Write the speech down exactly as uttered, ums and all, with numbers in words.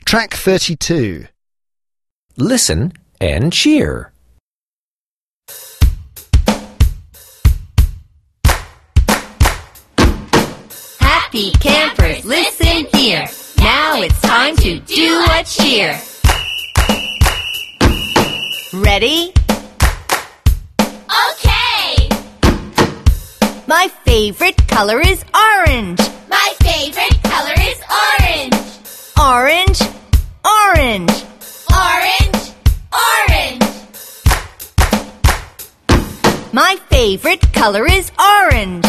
Track thirty-two. Listen and cheer. Happy campers, listen here. Now it's time to do a cheer. Ready? Okay! My favorite color is orange. My favorite color is orange. Orange, orange. Orange, orange. My favorite color is orange.